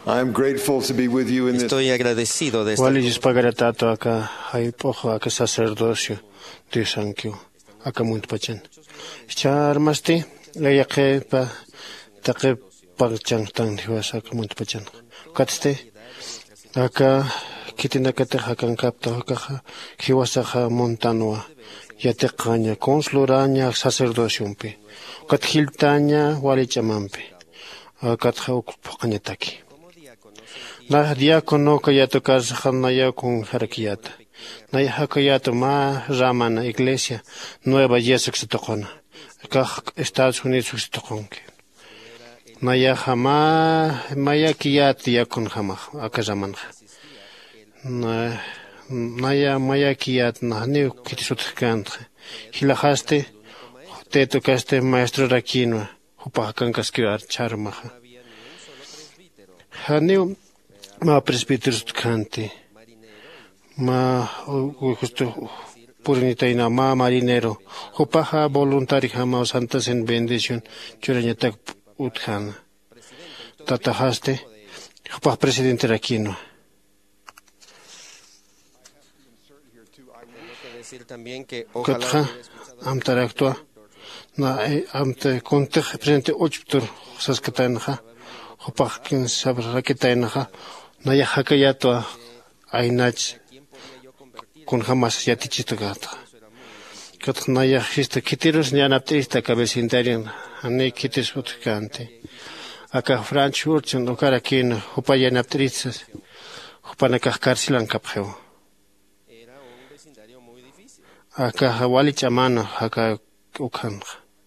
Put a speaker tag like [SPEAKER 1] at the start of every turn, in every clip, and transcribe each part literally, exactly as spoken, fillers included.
[SPEAKER 1] I'm grateful to be with you in this.
[SPEAKER 2] Estoy agradecido de
[SPEAKER 3] Wali
[SPEAKER 2] estar
[SPEAKER 3] jis pagaratato aka hay pojo aka sacerdocio de sankyo aka muito pachen. Charmasti la yaqe pa taqe pagchang tan hiwas aka muito pachen. Katste aka kitina kate hakan kapta aka hiwas aka montanwa yate qaña consluraña sacerdocio pi. Kat hiltaña wali chamampi. Kat hawk qañataki. Na diácono que ya tocas janaya con jerarquía. Na ya que ma ramana iglesia nueva yesa que se tocona. Acá Estados Unidos se tocon. Na ya jama maya kiyat ya con jama acá raman. Na na ya maya kiyat na ni kitisut kan. Hilahaste te tocaste maestro raquino. Hupa kan kaskiar charma. Haneu ma presbiteros canti, ma justo purinitaina, ma marinero, hopaja voluntari jama santas en bendición, churañatak uthana. Tatahaste, hopaj presidente Raquino. Katja, amtaraktua, na amte conte presidente ochptur, saskatanja, hopaj kin sabra raketainaja. No ya hakayato ainach con jamás ya tichito gata. Kat no ya histe kitiros ni anaptista cabecintarian ane kitis utkante. Acá Franch Urchin lo caraquin upaya anaptrisas upana cárcel kapjeo. Acá hawali chamano acá ukan.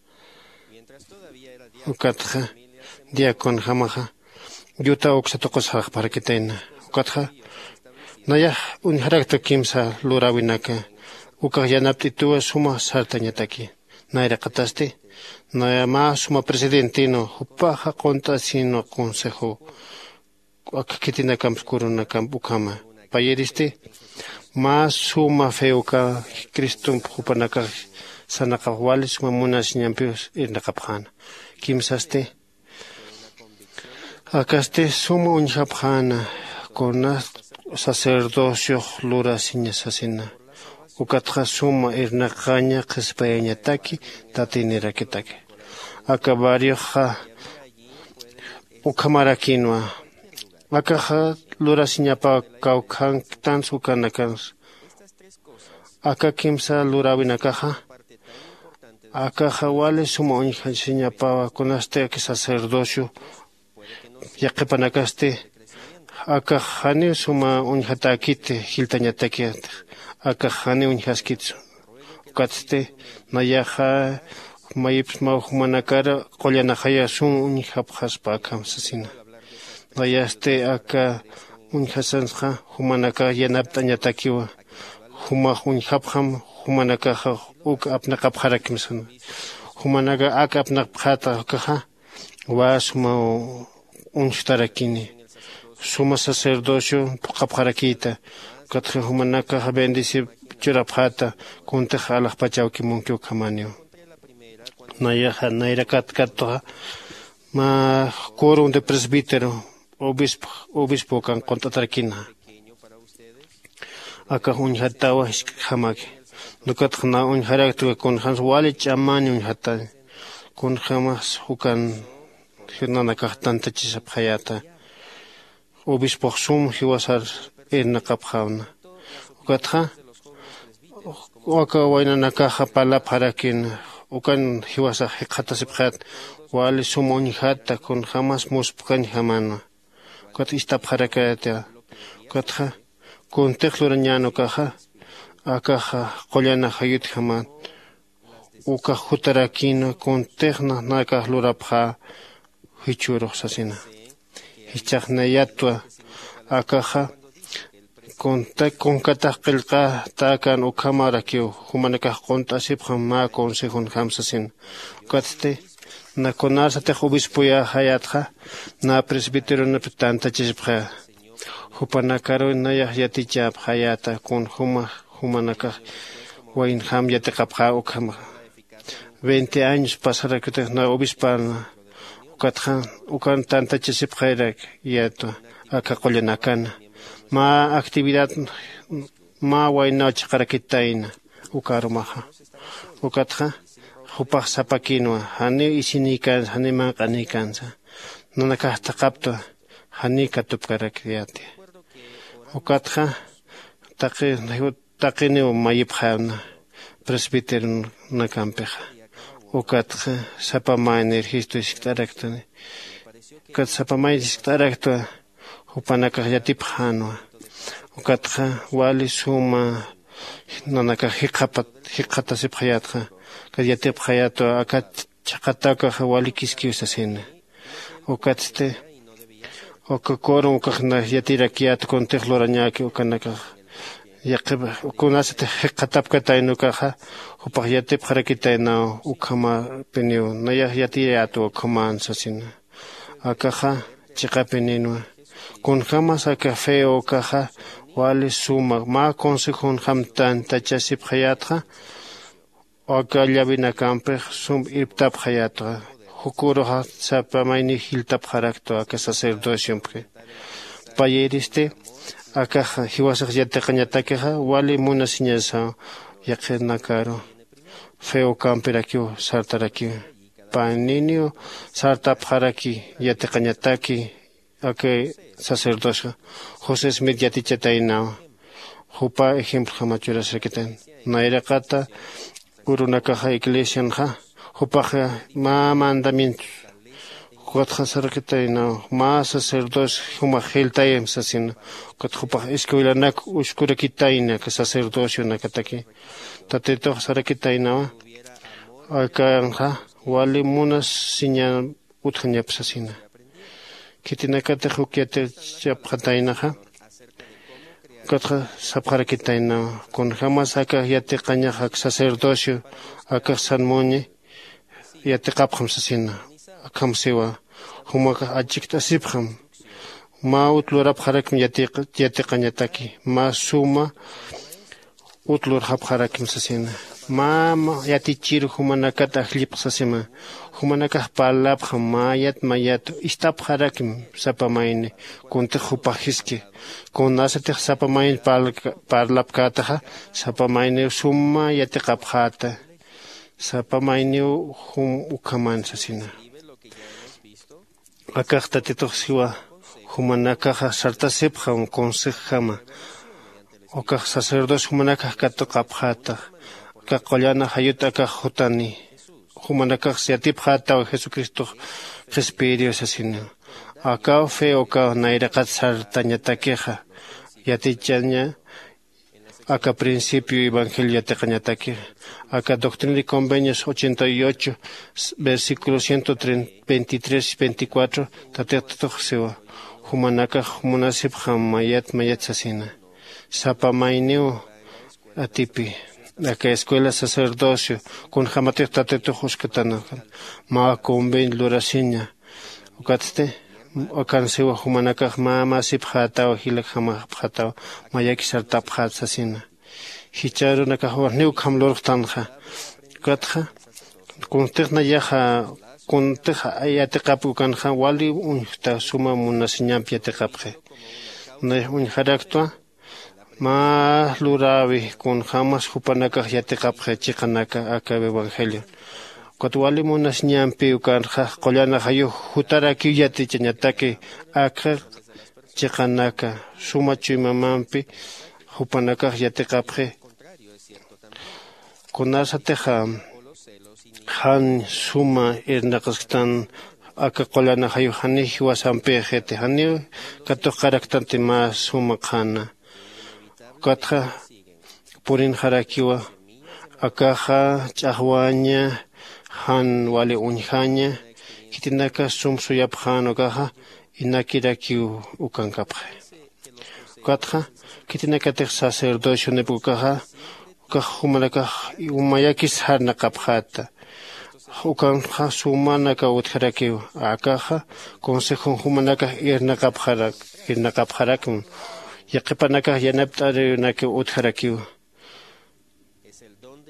[SPEAKER 3] Ukatja dia con jamaja. Yuta oxatokos para que tenga. Ukatja. Naya un harakta kimsa lurawinaka. Uka yanaptitua suma sartañataki. Naira kataste. Naya ma suma presidentino. Upaja conta sino consejo. Akakitina kamskuruna kamp ukama. Payeriste. Ma suma feuka. Kristum upanaka. Sanaka wali suma munas nyampios irnakaphan. Kimsaste. Acaste sumo un japjana con sacerdocio lura siñas asina. Ukatja suma irna caña kespeña taki tatinera kitaki. Acabario ja ukamarakinwa. Akaja lura siña pa kaukan tan sukanakans. Aka kimsa lura winakaja. Akaja wale sumo un siña pa con este sacerdocio. Ya que panakaste, acá jane suma un hatakite, hiltañatakiat, acá jane un haskitsu. Katste, nayaja, maips mauhumanakara, collanajaya sun un hapjaspa akam sasina. Nayaste acá un hasanja, humanaka yanaptañatakiwa, huma un hapjam, humanakaja, uk apnakapharakimsan. Humanaka akapnakphata kaha, wasma. Un starakini. Suma sacerdocio, kapharakita. Katja humanaka bendice churapata, kunteja alaj pachauki munkio kamanio. Nayaja, naira kat katoja, ma quórum de presbítero, obispo, obispo kan contatrakina. Aka un hatawa hamaki. Nukatjana un haraktu con hans wali chamani un hatal. Con jamas hukan. Hirnana kahtanta chisap hayata. Obispo sum hiwasar irna kaphauna. Ukatha. Waka waina nakaha pala parakin. Ukan hiwasa hikata siphat. Wali sumoni hata kun hamas muspukan hamana. Ukat istap harakata. Ukatha. Kun tekhluranyano kaha. Akaha kolyana hayut haman. Uka hutarakina kun tekna nakahlurapha. Hichuro sasina. Hichakna yatwa akaja con ta con katakilka takan ukamara kyo humanaka konta sipkham ma consejon hamsasin. Katste na konarsa te obispo ya hayatja na presbítero na tanta chisipha. Hupanakaro na yaticha hayata con huma humanaka wain ham yatekapha ukama. veinte años pasará que te na obispana. ukatja ukan tanta chisipkhairak yato aka qolenakana ma actividad ma waina chaqarakitaina ukarumaja ukatja hupaq sapakinwa hani isinikan hani manqanikansa nanakajta qapto hani katupkarak yati ukatja taqi taqini mayipjana presbítero nakampeja ukatja sapamay energisto isktarakta kat sapamay isktarakta upanaka yatipjano ukatja wali suma nanaka hiqapat hiqata sipjayatja kad yatipjayato akat chaqataka wali kiskiusasina ukatte okakoro ukajna yatirakiat kontejlorañaki ukanaka yaqib kunasate hiqatapkatayno kaja upaq yatipjarakitayna ukama penio naya yatirato ukamanasasina akaja chiqapinino con jamás a café o caja wale suma ma consejo hamtan tachasip hayatra o kallavina campe sum iptap hayatra hukuro ha sapamaini hiltap harakto a sacerdocio pre payeriste akaja hiwasaq yataqañatakeja wale munasiñasa yaqenakaro feo camperakio sartarakio paninio sartap haraki yataqañataki ake sacerdocio José Smith yatichataina jupa ejemplo jamachura serketen naira kata urunakaja iglesia ja jupa ma mandamientos kotja serketaina ma sacerdocio juma geltayem sasin kot jupa escuelanak uskurakitaina que sacerdocio nakataki tateto serketaina aka wali munas sinya utkhanya psasina kitinakate jukiate chapjatainaja kotja sapjarakitaina con jamás aka yate qañaja sacerdocio aka sanmoñe yate qapjam sasina akam sewa humaka achikta sipjam ma utlurap jarakim yate yate qañataki ma suma utlur hapjarakim sasina ma yati chiru humanakata hlip sasima humanaka palap mayat mayat istap harakim sapamain kunte hupahiski kun nasate sapamain pal parlap kataha sapamain summa yati qaphata sapamain hum ukaman sasina akakta titoxiwa humanaka sartasip ham consejama okak sacerdotes humanaka kato qaphata kakollana hayuta ka hutani humanaka siatip hata Jesucristo respirio asesino acá feo ka nairakat sartañatakeja yatichaña acá principio evangelio tecañataque acá doctrina y convenios ochenta y ocho versículos ciento veintitrés y veinticuatro tateatoxewa humanaka humanasip hamayat mayat sasina sapamaineo atipi la que escuela sacerdocio con jamatir tateto huskatana ma conven lorasiña ukaste okansewa humanaka mama sip hata o hilak hama hata mayaki sartap hat sasina hicharu naka horneu kamlor tanja katja kuntekna yaja kunteja ayate kapu kanja wali unta suma munasiñam piate kapje ne un harakto ma luravi con jamás hupanaka yate kapje chikanaka akabe evangelio Kotwali munas ñampi ukan qollana hayu hutaraki yati chañataki aka chiqanaka sumachu mamampi hupanaka yati qapje kunasateja han suma irnaqastan aka qollana hayu hani hiwasampi jete hani kato karaktante más suma qana katja purin harakiwa akaja chahwaña han wale unjaña kitinaka sumsu yapjano kaja inakirakiu ukankapje katja kitinaka te sacerdocio nepukaja ukajumanaka umayakis harna kapjata ukanja sumanaka utjarakiu akaja consejo humanaka irna kapjarak irna kapjarakum yaqipanaka yanaptare naki utjarakiu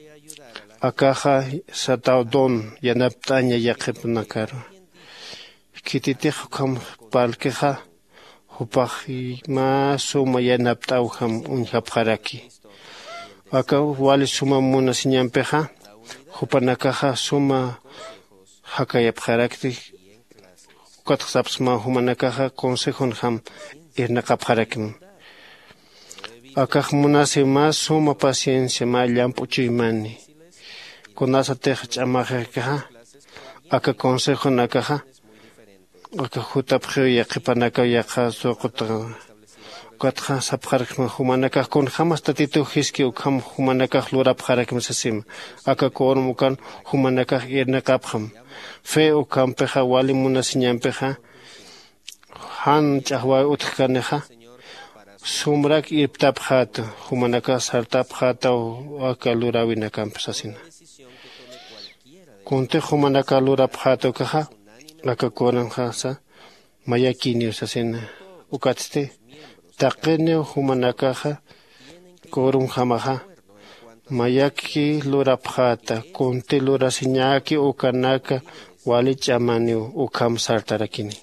[SPEAKER 3] akaja satao don yanaptaña yaqipnakaro kititij kam palkeja hupaj ma suma yanapt'aw ham unjapjaraki aka wali suma muna siñampeja hupanakaja suma hakayapjarakti ukatqsapsma humanakaja consejon ham irnaqapjarakim akaj munasi mas suma paciencia ma llampuchuymani kunasa tej ch'amajekaja aka consejo nakaja aka jutapje yaqipanaka yaqa suquta katja sapjarkma humanaka kun jamas tatitu hiski ukam humanaka lurapjarakim sasim aka kormukan humanaka irnaqapjam fe ukam peja wali munasiñampeja han ch'ahwa utkaneja sumrak irtapjat humanaka sartapjata aka lurawinakan sasina kunte humanaka lurapjato kaja aka koran jasa mayakini sasina ukatste taqene humanakaja korum jamaja mayaki lurapjata kunte lurasiñaki ukanaka wali ch'amani ukam sartarakini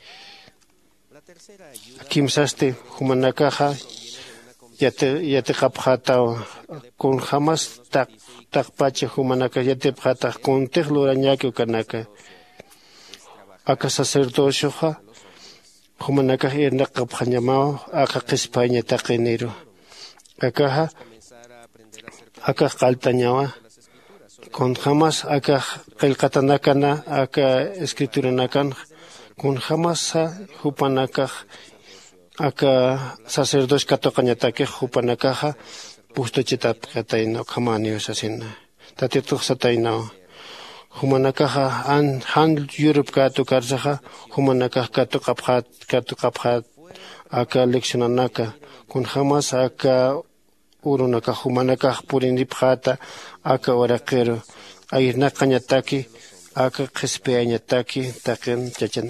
[SPEAKER 3] kimsaste humanakaja yate yate qapjata kun jamas taq taqpache humanaka yate pjata kunte lurañaki ukanaka aka sacerdocio humanaka irnaqapjañamao aka qispaña taqenero akaja aka qaltañawa kun jamas aka qillqatanakana aka escrituranakan kun jamas hupanaka aka sacerdocio katoqañataki hupanakaja pustochitapqatayna qamanio sasina tatituqsatayna humanakaja an han yurup katu karsaja humanakaja katu qapjat katu qapjat aka leccionanaka kun jamas aka urunaka humanakaja purinipjata aka oraqero ayirnaqañataki aka qispeañataki taqen chachan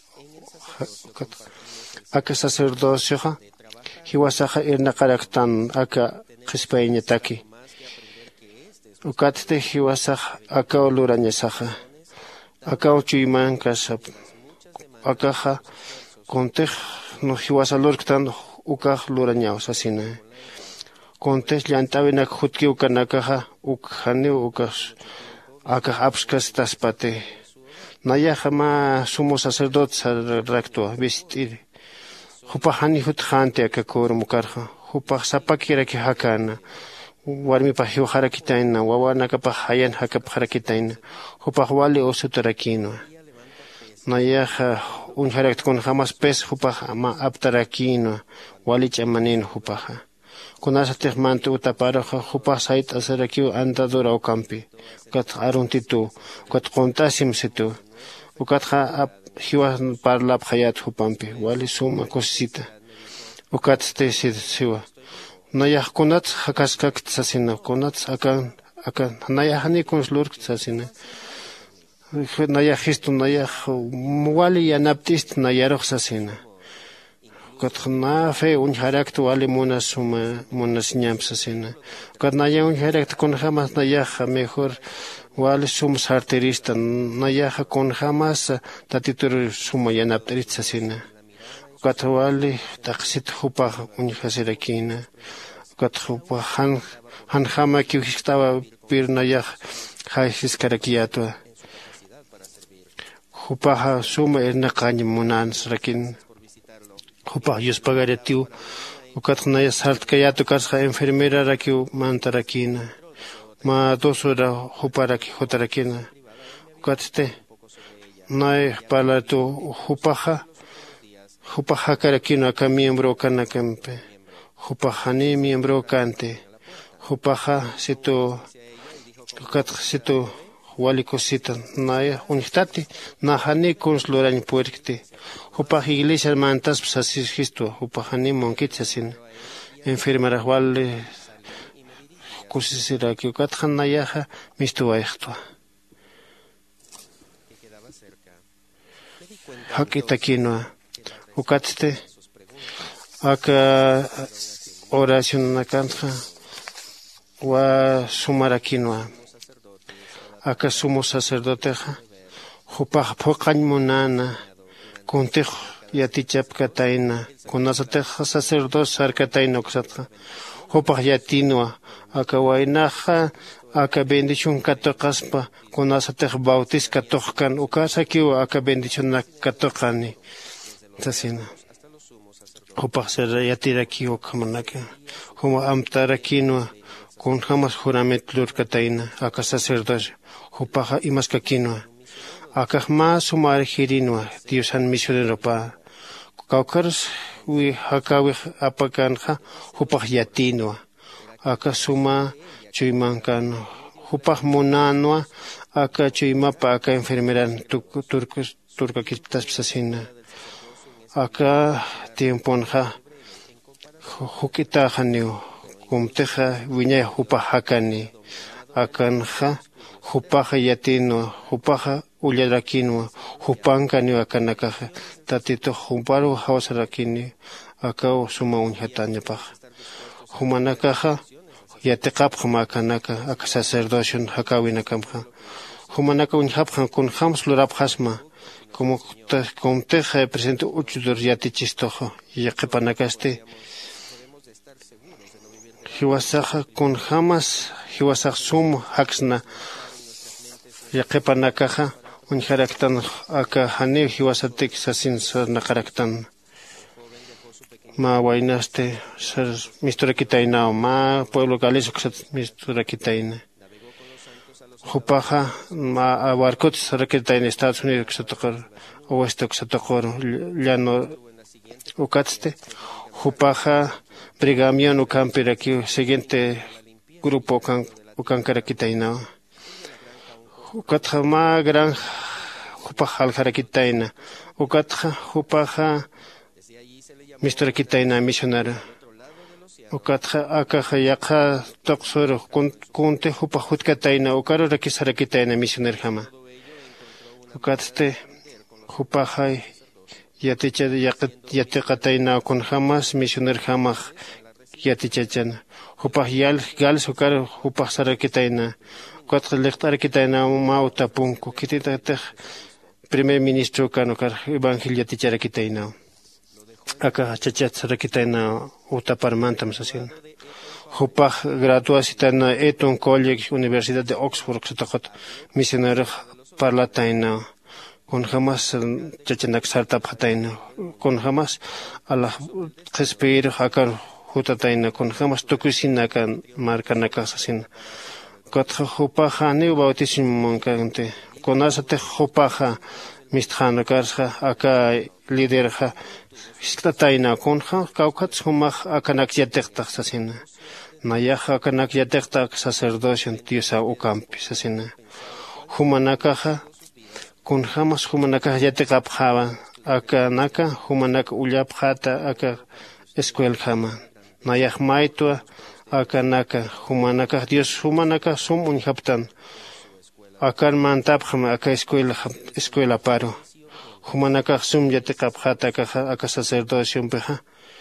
[SPEAKER 3] aka sacerdocio hiwasaja irnaqaraktan aka qispeañataki ukatste hiwasaj aka lurañasaja aka uchuyman kasap akaja kontej no hiwasalurktan ukaj lurañaw sasina kontej llant'awinak jutki ukanakaja ukjani ukaj aka apskas taspate nayaja ma sumo sacerdote raktua visitiri hupajani jutjante aka kormukarja hupaj sapakiraki hakana warmipa hiujarakitaina wawanakapa hayan hakapjarakitaina hupaj wali osutorakino nayaja unjaraktkun jamas pes hupaj ama aptarakino wali ch'amanin hupaja kunasatej mantu utaparoja hupaj sait asarakiu andadura ukampi ukat aruntitu ukat quntasim situ ukatja hiwa parlapjayat hupampi wali suma cosita ukatste siwa nayajkunat hakaskakt sasina kunat akan akan nayajani konslurk sasina nayajistu nayaj wali yanaptist nayaroq sasina katna fe unjarakt wali muna suma munas ñam sasina katnaya unjarakt kun jamas nayaja mejor wali sum sarterista nayaja kun jamas tatitur suma yanaptist sasina katwali taqsit hupaj unjasirakina kathupa han han jama ki estaba pirnayaj haiskarakiatwa hupaja suma ernaqañ munan srakin hupa yus pagaretiu ukatnaya saltkayatu kasja enfermera rakiu mantarakina ma dos hora huparaki hotarakina ukatte nay palatu hupaja hupaja karakina ka miembro kanakampe hupajani miembro kante hupaja situ ukat situ wali cosita naya unitati nahani konslurañ puerkte hupaj iglesia mantas sasijisto hupajani monkitsasin enfermera wali kusisira ki ukatja nayaja mistuayjtua hakitakinoa ukatste aka oración nakanja wa sumarakinoa aka sumo sacerdoteja hupaj phoqañ munana kuntiq yatichapkataina kunasatiq sacerdote sarkataina oksatqa hupaq yatinwa aka waynaqa aka bendición katoqaspa kunasatiq bautis katoqkan ukasakiwa aka bendición katoqani tasina hupaq sera yatirakiwa kamanaka huma amtarakinwa kun jamas juramento lurkataina aka sacerdote hupaja imaskakinwa aka más sumarjirinwa Dios han misionero pa kaukars wi hakawi apakanja hupaj yatinwa aka suma chuymankan hupaj monanwa aka chuymapa aka enfermeran turcos turca kitas psasina aka tiemponja hukita janiu kumteja wiñay hupaj hakani akanja hupaja yatinwa hupaja ullarakinwa hupankani akanakaja tatito humparu hawsarakini akao suma unjatañapaj humanakaja yatiqapqa makanaka aka sacerdocio hakawinakamja humanaka unjapja kun jams lurapjasma como comteja presidente uchudur yatichistojo yaqipanakaste hiwasaja kun jamas hiwasaj sum haksna yaqipanakaja unjaraktan aka hani hiwasatik sasin naqaraktan ma waynaste ser misturakitaina ma pueblo galeso misturakitaina hupaja ma abarcot sarakitaina Estados Unidos ksataqor oeste ksataqor llano ukatste hupaja brigamion ukampiraki siguiente grupo kan ukankarakitaina ukatja ma gran hupaja aljarakitaina ukatja hupaja misturakitaina misionera ukatja akaja yaqa toqsor kunte hupaj hutkataina ukaro rakisarakitaina misioner jama ukatste hupaja yaticha yatiqataina kun jamas misioner jamaj yatichachana hupaj yal gal sukaro hupaj sarakitaina ukatja liqtarakitaina mauta punku kitita primer ministro kanukar evangelio yaticharakitaina aka chachat sarakitaina utaparmantam sasin hupaj graduasitana Eton College Universidad de Oxford ksataqat misioner parlataina con jamás chachanak sartapataina con jamás ala qespir hakar hutataina con jamás tukusina kan markanaka sasin katja hupaja ni bautismo kante con asate hupaja mistjana karja aka liderja iskataina con ja kaukats humaj akanak yatekta sasina nayaja akanak yatekta sacerdocio tiosa ukampi sasina humanakaja kun jamas humanaka yatekapjava aka naka humanaka ullapjata aka escuel jama nayaj maitua aka naka humanaka Dios humanaka sum unjaptan aka mantapjama aka escuela escuela paro humanaka sum yatekapjata aka aka sacerdocio peja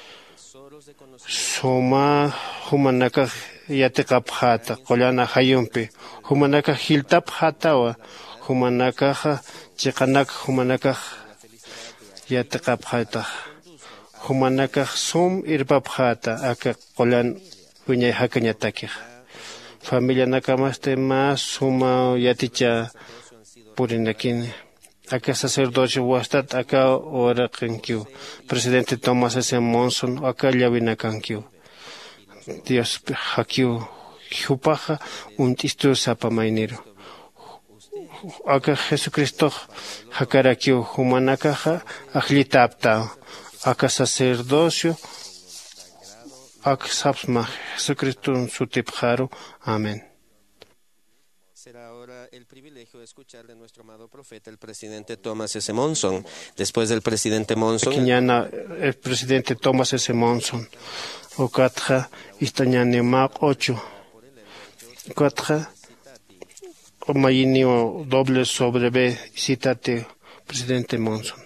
[SPEAKER 3] suma humanaka yatekapjata qollana hayumpi humanaka hiltapjatawa humanakaja chiqanak humanakaj yatiqapjata humanakaj sum irpapjata aka qolan wiñay hakañatakij familia nakamaste más suma yaticha purinakini aka sacerdocio wastat aka oraqankiu presidente Thomas S. Monson aka llawinakankiu Dios hakiu hupaja untistu sapamayniro aka Jesucristo hakarakiu humanakaja ajlitapta aka sacerdocio aka sapsma Jesucristo sutipjaro amén.
[SPEAKER 2] Será ahora el privilegio de escuchar de nuestro amado profeta, el presidente Thomas S. Monson. Después del presidente Monson,
[SPEAKER 3] Kiñana, el presidente Thomas S. Monson, Okatja, Istañane Mac ocho, Okatja, Omayinio doble sobre B, citate presidente Monson.